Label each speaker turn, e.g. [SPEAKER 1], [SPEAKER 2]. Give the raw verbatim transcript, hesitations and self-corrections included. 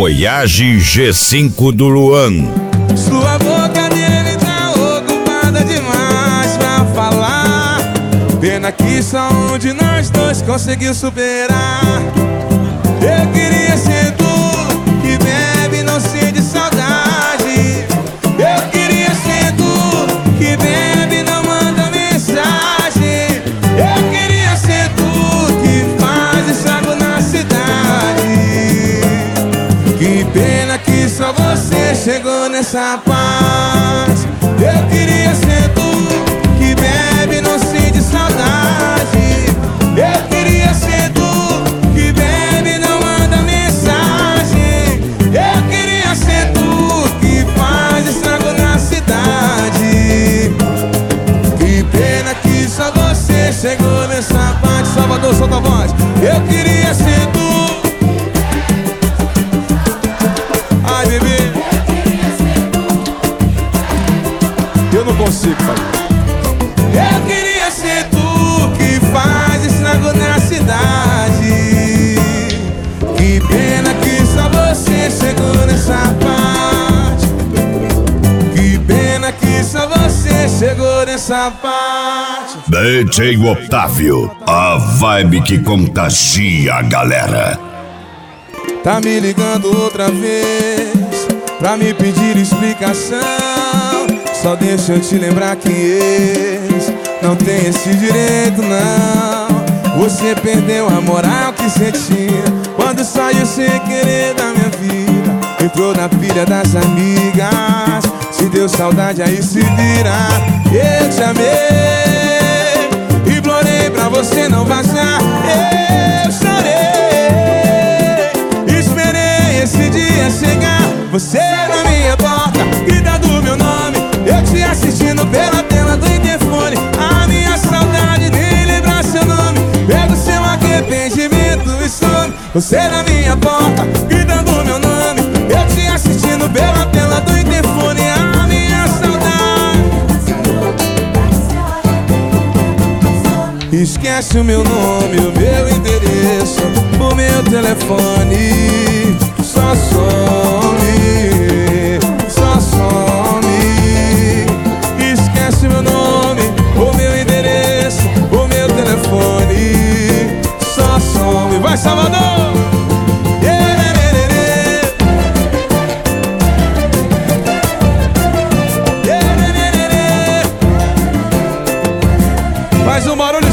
[SPEAKER 1] Voyage G cinco do Luan.
[SPEAKER 2] Sua boca dele tá ocupada demais pra falar. Pena que só um de nós dois conseguiu superar. Eu queria ser tu, que bebe e não sente saudade. Eu queria ser tu, que bebe e não manda mensagem. Eu queria ser tu, que faz estrago na cidade. Que pena que só você chegou nessa paz. Eu queria ser tu, que bebe e não sente saudade. Eu queria ser tu, que bebe e não manda mensagem. Eu queria ser tu, que faz estrago na cidade. Que pena que só você chegou nessa parte. Salvador, solta a voz. Eu queria ser tu. Ai, bebê, eu não consigo fazer. Eu queria ser tu, que faz estrago na cidade. Que pena que só você chegou nessa parte. Que pena que só você chegou nessa parte.
[SPEAKER 1] D J Otávio, a vibe que contagia a galera.
[SPEAKER 2] Tá me ligando outra vez pra me pedir explicação. Só deixa eu te lembrar que ex não tem esse direito não. Você perdeu a moral que cê tinha quando saiu sem querer da minha vida. Entrou na pilha das amigas, se deu saudade aí se vira. Eu te amei, implorei pra você não vazar. Eu chorei, esse dia chegar, você na minha porta, gritando meu nome, eu te assistindo pela tela do interfone. A minha saudade nem lembrar seu nome, pega o seu arrependimento e some. Você na minha porta, gritando meu nome, eu te assistindo pela tela do interfone. A minha saudade. Esquece o meu nome, o meu endereço, o meu telefone. Só some, só some. Esquece meu nome, o meu endereço, o meu telefone. Só some. Vai, Salvador! Faz um barulho